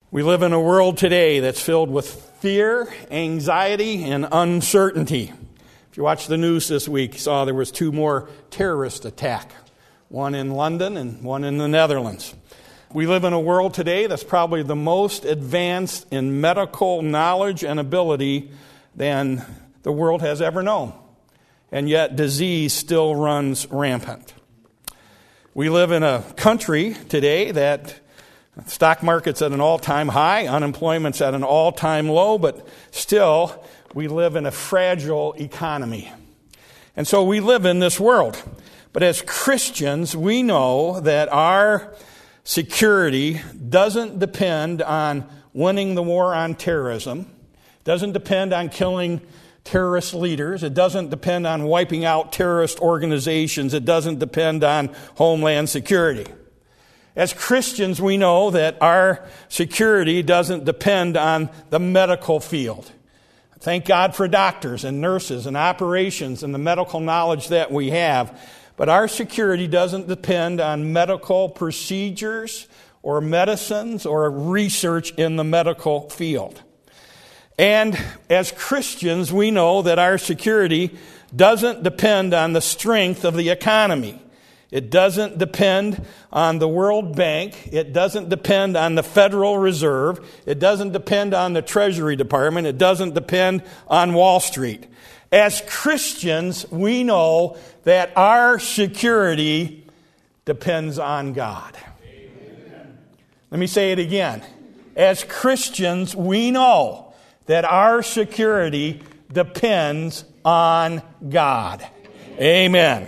We live in a world today that's filled with fear, anxiety, and uncertainty. If you watched the news this week, you saw there was 2 more terrorist attacks, one in London and one in the Netherlands. We live in a world today that's probably the most advanced in medical knowledge and ability than the world has ever known. And yet disease still runs rampant. We live in a country today that the stock market's at an all-time high, unemployment's at an all-time low, but still we live in a fragile economy. And so we live in this world. But as Christians, we know that our security doesn't depend on winning the war on terrorism, doesn't depend on killing terrorist leaders, it doesn't depend on wiping out terrorist organizations, it doesn't depend on homeland security. As Christians, we know that our security doesn't depend on the medical field. Thank God for doctors and nurses and operations and the medical knowledge that we have. But our security doesn't depend on medical procedures or medicines or research in the medical field. And as Christians, we know that our security doesn't depend on the strength of the economy. It doesn't depend on the World Bank. It doesn't depend on the Federal Reserve. It doesn't depend on the Treasury Department. It doesn't depend on Wall Street. As Christians, we know that our security depends on God. Amen. Let me say it again. As Christians, we know that our security depends on God. Amen.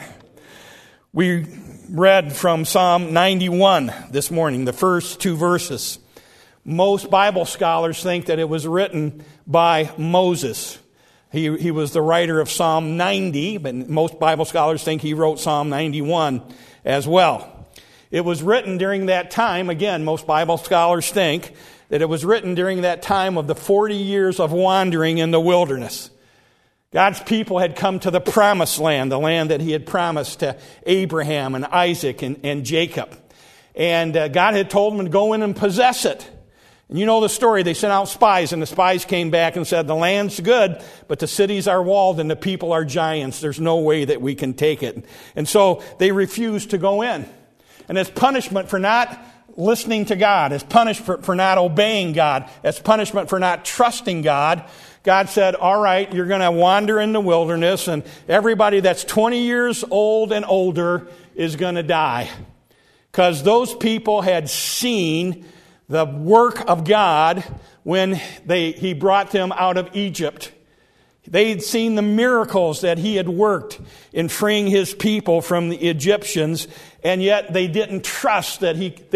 We read from Psalm 91 this morning, the first 2 verses. Most Bible scholars think that it was written by Moses. He was the writer of Psalm 90, but most Bible scholars think he wrote Psalm 91 as well. It was written during that time, again, most Bible scholars think that it was written during that time of the 40 years of wandering in the wilderness. God's people had come to the promised land, the land that he had promised to Abraham and Isaac and Jacob. And God had told them to go in and possess it. And you know the story. They sent out spies, and the spies came back and said, the land's good, but the cities are walled and the people are giants. There's no way that we can take it. And so they refused to go in. And as punishment for not listening to God, as punishment for not obeying God, as punishment for not trusting God, God said, all right, you're going to wander in the wilderness, and everybody that's 20 years old and older is going to die. Because those people had seen the work of God when he brought them out of Egypt. They'd seen the miracles that he had worked in freeing his people from the Egyptians, and yet they didn't trust that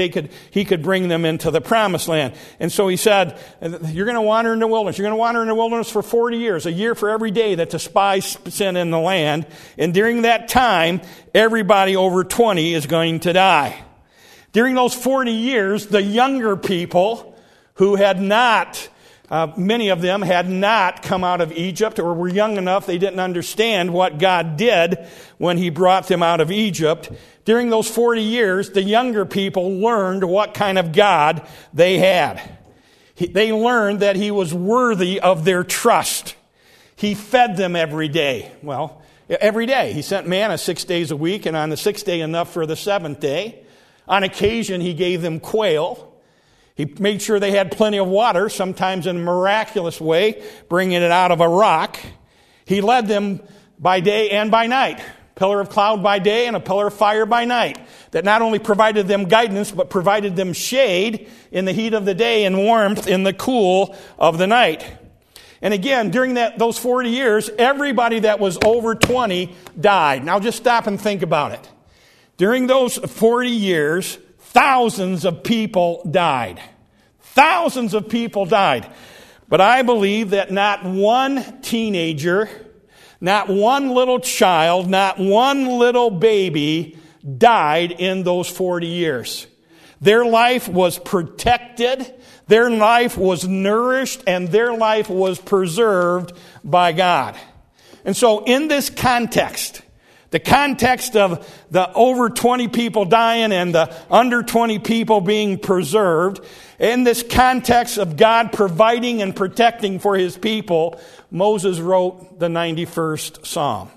he could bring them into the promised land. And so he said, you're going to wander in the wilderness. You're going to wander in the wilderness for 40 years, a year for every day that the spies sent in the land. And during that time, everybody over 20 is going to die. During those 40 years, the younger people who had not many of them had not come out of Egypt or were young enough they didn't understand what God did when he brought them out of Egypt. During those 40 years, the younger people learned what kind of God they had. They learned that he was worthy of their trust. He fed them every day. Well, every day. He sent manna 6 days a week, and on the 6th day enough for the 7th day. On occasion, he gave them quail. He made sure they had plenty of water, sometimes in a miraculous way, bringing it out of a rock. He led them by day and by night. Pillar of cloud by day and a pillar of fire by night. That not only provided them guidance, but provided them shade in the heat of the day and warmth in the cool of the night. And again, during those 40 years, everybody that was over 20 died. Now just stop and think about it. During those 40 years, thousands of people died. Thousands of people died. But I believe that not one teenager, not one little child, not one little baby died in those 40 years. Their life was protected, their life was nourished, and their life was preserved by God. And so in this context, The context of the over 20 people dying and the under 20 people being preserved, in this context of God providing and protecting for his people, Moses wrote the 91st Psalm.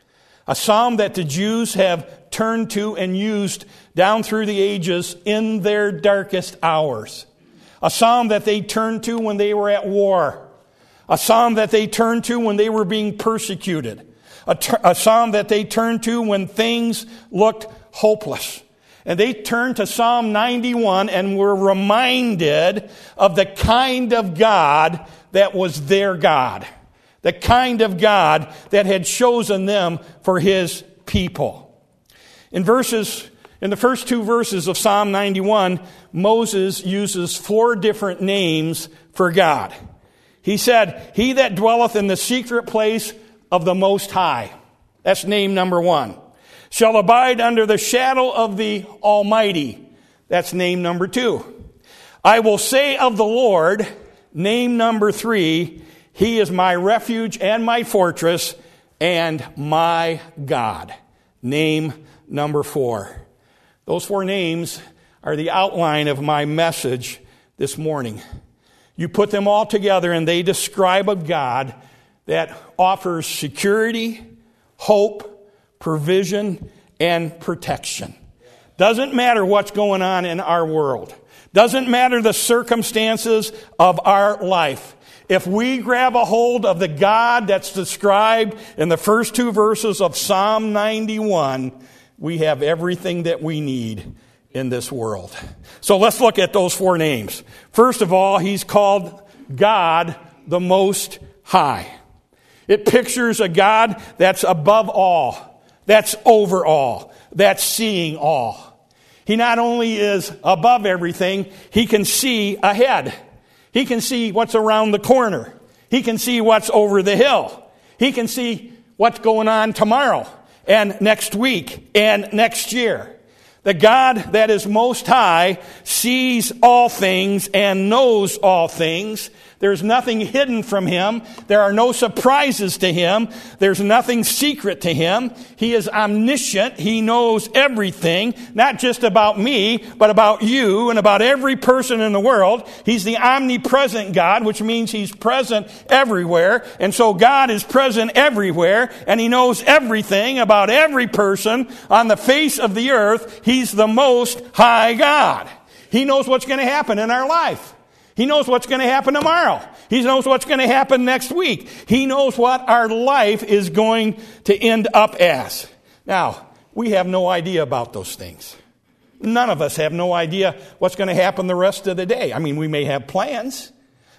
A psalm that the Jews have turned to and used down through the ages in their darkest hours. A psalm that they turned to when they were at war. A psalm that they turned to when they were being persecuted. A psalm that they turned to when things looked hopeless. And they turned to Psalm 91 and were reminded of the kind of God that was their God. The kind of God that had chosen them for his people. In the first two verses of Psalm 91, Moses uses 4 different names for God. He said, "He that dwelleth in the secret place of the Most High." That's name number 1. "Shall abide under the shadow of the Almighty." That's name number 2. "I will say of the Lord," name number 3, "He is my refuge and my fortress and my God." Name number 4. Those 4 names are the outline of my message this morning. You put them all together and they describe a God that offers security, hope, provision, and protection. Doesn't matter what's going on in our world. Doesn't matter the circumstances of our life. If we grab a hold of the God that's described in the first 2 verses of Psalm 91, we have everything that we need in this world. So let's look at those 4 names. First of all, he's called God the Most High. It pictures a God that's above all, that's over all, that's seeing all. He not only is above everything, he can see ahead. He can see what's around the corner. He can see what's over the hill. He can see what's going on tomorrow and next week and next year. The God that is Most High sees all things and knows all things. There's nothing hidden from him. There are no surprises to him. There's nothing secret to him. He is omniscient. He knows everything, not just about me, but about you and about every person in the world. He's the omnipresent God, which means he's present everywhere. And so God is present everywhere, and he knows everything about every person on the face of the earth. He's the Most High God. He knows what's going to happen in our life. He knows what's going to happen tomorrow. He knows what's going to happen next week. He knows what our life is going to end up as. Now, we have no idea about those things. None of us have no idea what's going to happen the rest of the day. I mean, we may have plans,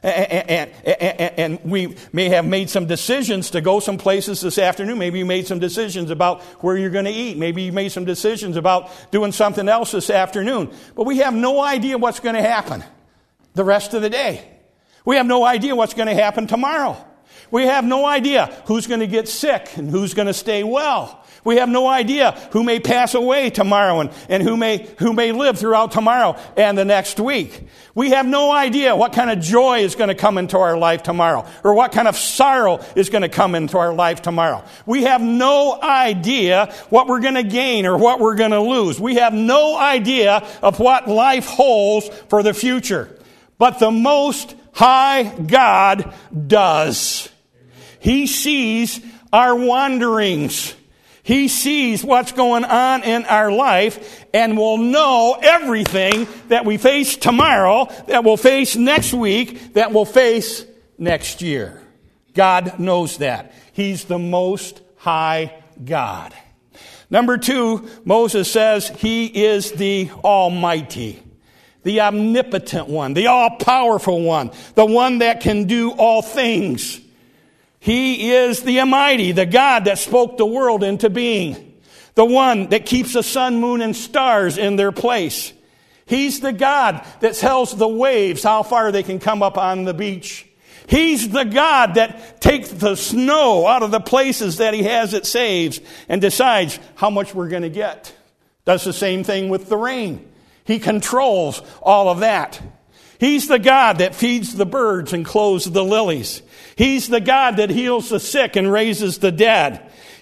and we may have made some decisions to go some places this afternoon. Maybe you made some decisions about where you're going to eat. Maybe you made some decisions about doing something else this afternoon. But we have no idea what's going to happen the rest of the day. We have no idea what's going to happen tomorrow. We have no idea who's going to get sick and who's going to stay well. We have no idea who may pass away tomorrow and who may live throughout tomorrow and the next week. We have no idea what kind of joy is going to come into our life tomorrow or what kind of sorrow is going to come into our life tomorrow. We have no idea what we're going to gain or what we're going to lose. We have no idea of what life holds for the future. But the Most High God does. He sees our wanderings. He sees what's going on in our life and will know everything that we face tomorrow, that we'll face next week, that we'll face next year. God knows that. He's the Most High God. Number 2, Moses says he is the Almighty. The omnipotent one, the all-powerful one, the one that can do all things. He is the Almighty, the God that spoke the world into being, the one that keeps the sun, moon, and stars in their place. He's the God that tells the waves how far they can come up on the beach. He's the God that takes the snow out of the places that he has it saves and decides how much we're going to get. Does the same thing with the rain. He controls all of that. He's the God that feeds the birds and clothes the lilies. He's the God that heals the sick and raises the dead.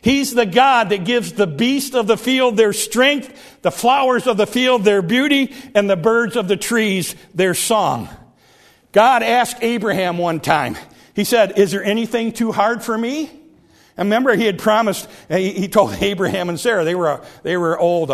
He's the God that gives the beasts of the field their strength, the flowers of the field their beauty, and the birds of the trees their song. God asked Abraham one time, he said, is there anything too hard for me? And remember, he had promised, he told Abraham and Sarah, they were old,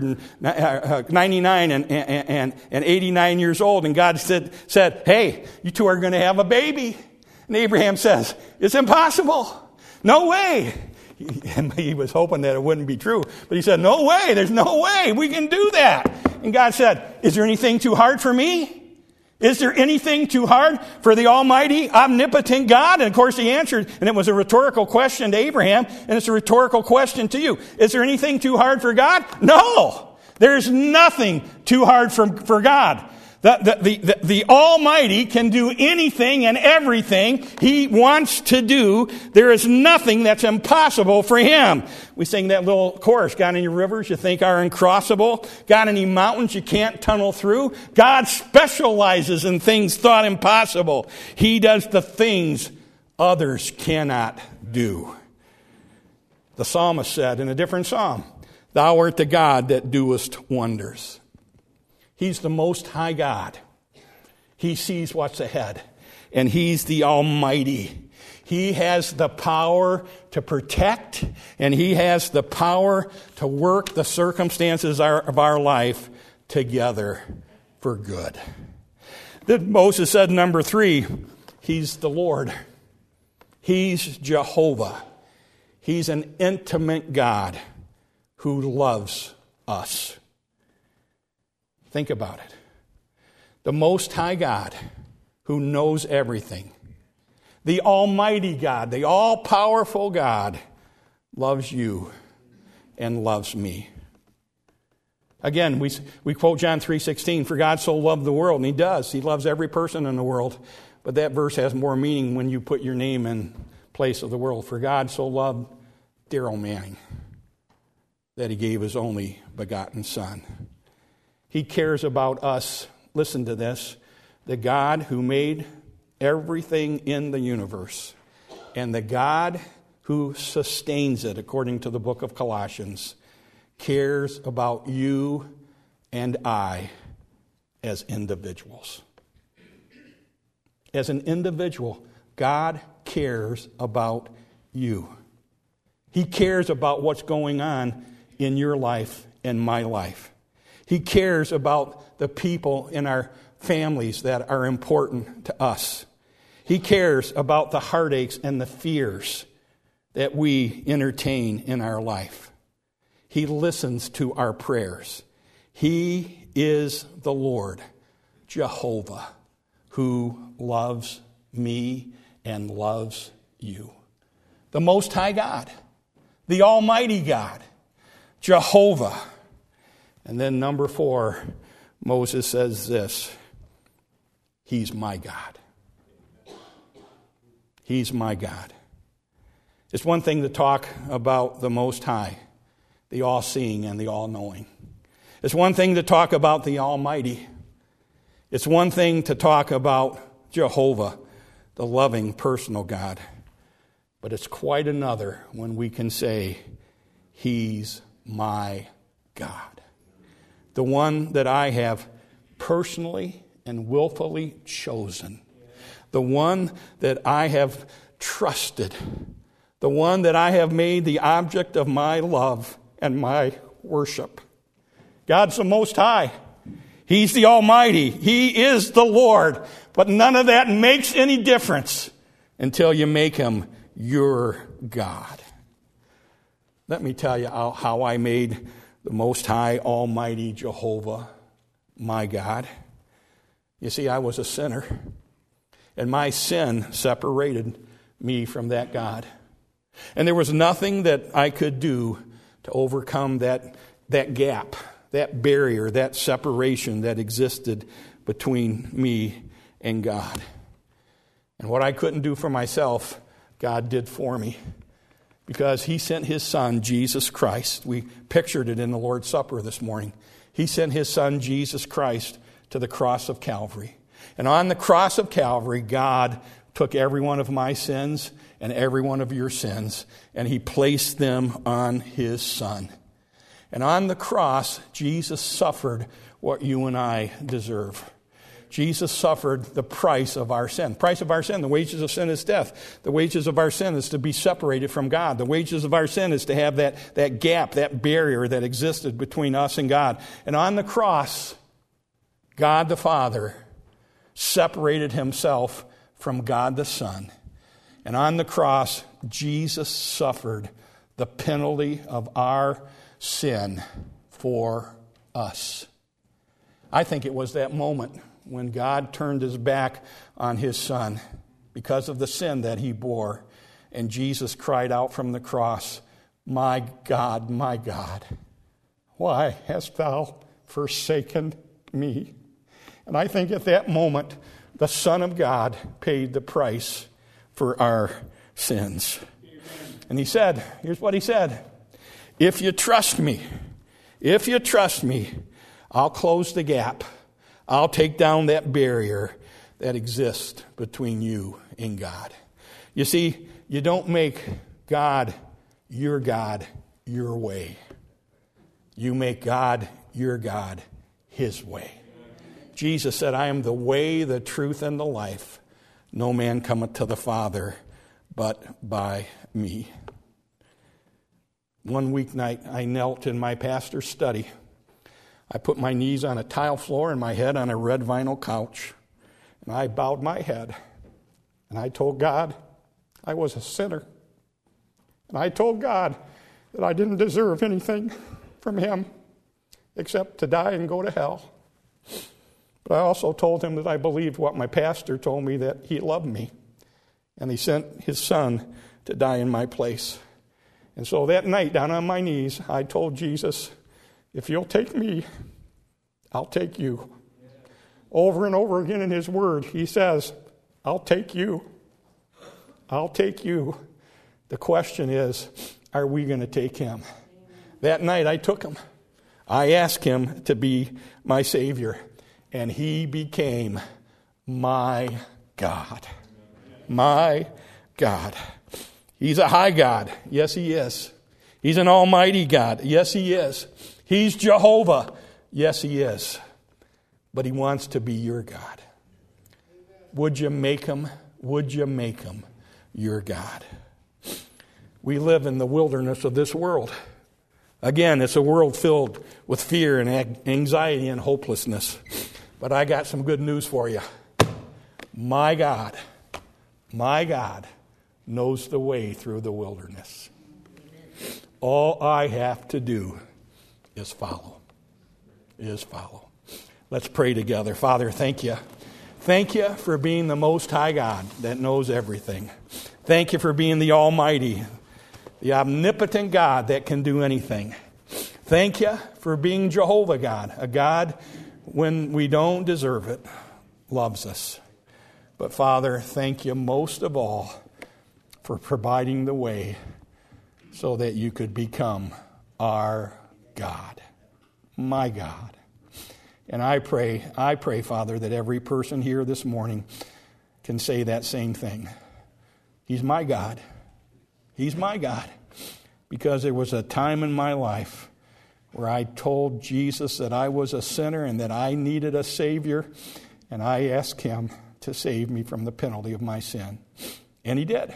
199 and 89 years old. And God said, hey, you two are going to have a baby. And Abraham says, it's impossible. No way. And he was hoping that it wouldn't be true. But he said, no way. There's no way we can do that. And God said, is there anything too hard for me? Is there anything too hard for the almighty, omnipotent God? And of course he answered, and it was a rhetorical question to Abraham, and it's a rhetorical question to you. Is there anything too hard for God? No! There's nothing too hard for God. The Almighty can do anything and everything He wants to do. There is nothing that's impossible for Him. We sing that little chorus, got any rivers you think are uncrossable? Got any mountains you can't tunnel through? God specializes in things thought impossible. He does the things others cannot do. The psalmist said in a different psalm, Thou art the God that doest wonders. He's the Most High God. He sees what's ahead. And He's the Almighty. He has the power to protect, and He has the power to work the circumstances of our life together for good. Then Moses said, number 3, He's the Lord. He's Jehovah. He's an intimate God who loves us. Think about it. The Most High God who knows everything. The Almighty God, the all-powerful God, loves you and loves me. Again, we quote John 3:16, for God so loved the world, and He does. He loves every person in the world. But that verse has more meaning when you put your name in place of the world. For God so loved Daryl Manning that He gave His only begotten Son. He cares about us. Listen to this. The God who made everything in the universe and the God who sustains it, according to the book of Colossians, cares about you and I as individuals. As an individual, God cares about you. He cares about what's going on in your life and my life. He cares about the people in our families that are important to us. He cares about the heartaches and the fears that we entertain in our life. He listens to our prayers. He is the Lord, Jehovah, who loves me and loves you. The Most High God, the Almighty God, Jehovah. And then number 4, Moses says this, He's my God. He's my God. It's one thing to talk about the Most High, the all-seeing and the all-knowing. It's one thing to talk about the Almighty. It's one thing to talk about Jehovah, the loving, personal God. But it's quite another when we can say, He's my God. The one that I have personally and willfully chosen. The one that I have trusted. The one that I have made the object of my love and my worship. God's the Most High. He's the Almighty. He is the Lord. But none of that makes any difference until you make Him your God. Let me tell you how I made the Most High, Almighty Jehovah my God. You see, I was a sinner, and my sin separated me from that God. And there was nothing that I could do to overcome that gap, that barrier, that separation that existed between me and God. And what I couldn't do for myself, God did for me. Because He sent His Son, Jesus Christ. We pictured it in the Lord's Supper this morning. He sent His Son, Jesus Christ, to the cross of Calvary. And on the cross of Calvary, God took every one of my sins and every one of your sins, and he placed them on his Son. And on the cross, Jesus suffered what you and I deserve. Jesus suffered the price of our sin. Price of our sin, the wages of sin is death. The wages of our sin is to be separated from God. The wages of our sin is to have that gap, that barrier that existed between us and God. And on the cross, God the Father separated himself from God the Son. And on the cross, Jesus suffered the penalty of our sin for us. I think it was that moment when God turned his back on his Son because of the sin that he bore, and Jesus cried out from the cross, my God, why hast thou forsaken me?" And I think at that moment, the Son of God paid the price for our sins. And he said, here's what he said, if you trust me, I'll close the gap. I'll take down that barrier that exists between you and God. You see, you don't make God your way. You make God your God his way. Jesus said, I am the way, the truth, and the life. No man cometh to the Father but by me. One weeknight, I knelt in my pastor's study. I put my knees on a tile floor and my head on a red vinyl couch. And I bowed my head. And I told God I was a sinner. And I told God that I didn't deserve anything from him except to die and go to hell. But I also told him that I believed what my pastor told me, that he loved me. And he sent his Son to die in my place. And so that night, down on my knees, I told Jesus, if you'll take me, I'll take you. Over and over again in his word, he says, I'll take you. I'll take you. The question is, are we going to take him? That night I took him. I asked him to be my Savior, and he became my God. My God. He's a high God. Yes, he is. He's an almighty God. Yes, he is. He's Jehovah. Yes, he is. But he wants to be your God. Would you make him? Would you make him your God? We live in the wilderness of this world. Again, it's a world filled with fear and anxiety and hopelessness. But I got some good news for you. My God knows the way through the wilderness. All I have to do is follow. Let's pray together. Father, thank you. Thank you for being the Most High God that knows everything. Thank you for being the Almighty, the omnipotent God that can do anything. Thank you for being Jehovah God, a God when we don't deserve it, loves us. But Father, thank you most of all for providing the way so that you could become our God, my God. And I pray, Father, that every person here this morning can say that same thing. He's my God. He's my God. Because there was a time in my life where I told Jesus that I was a sinner and that I needed a Savior, and I asked him to save me from the penalty of my sin. And he did.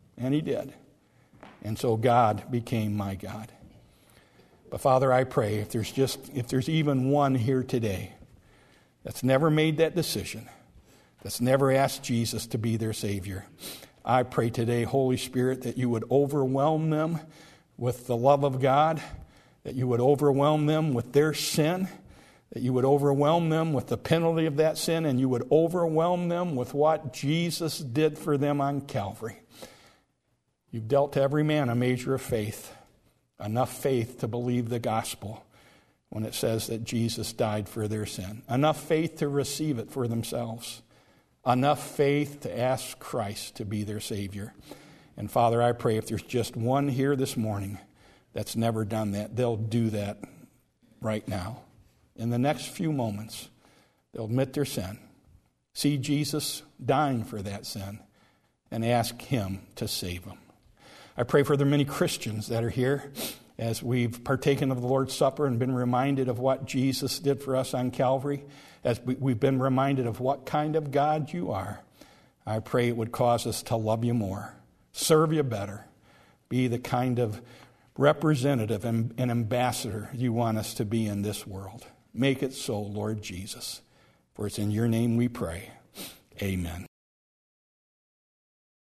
And so God became my God. But Father, I pray if there's even one here today that's never made that decision, that's never asked Jesus to be their Savior, I pray today, Holy Spirit, that you would overwhelm them with the love of God, that you would overwhelm them with their sin, that you would overwhelm them with the penalty of that sin, and you would overwhelm them with what Jesus did for them on Calvary. You've dealt to every man a measure of faith. Enough faith to believe the gospel when it says that Jesus died for their sin. Enough faith to receive it for themselves. Enough faith to ask Christ to be their Savior. And Father, I pray if there's just one here this morning that's never done that, they'll do that right now. In the next few moments, they'll admit their sin, see Jesus dying for that sin, and ask Him to save them. I pray for the many Christians that are here as we've partaken of the Lord's Supper and been reminded of what Jesus did for us on Calvary, as we've been reminded of what kind of God you are. I pray it would cause us to love you more, serve you better, be the kind of representative and ambassador you want us to be in this world. Make it so, Lord Jesus. For it's in your name we pray. Amen.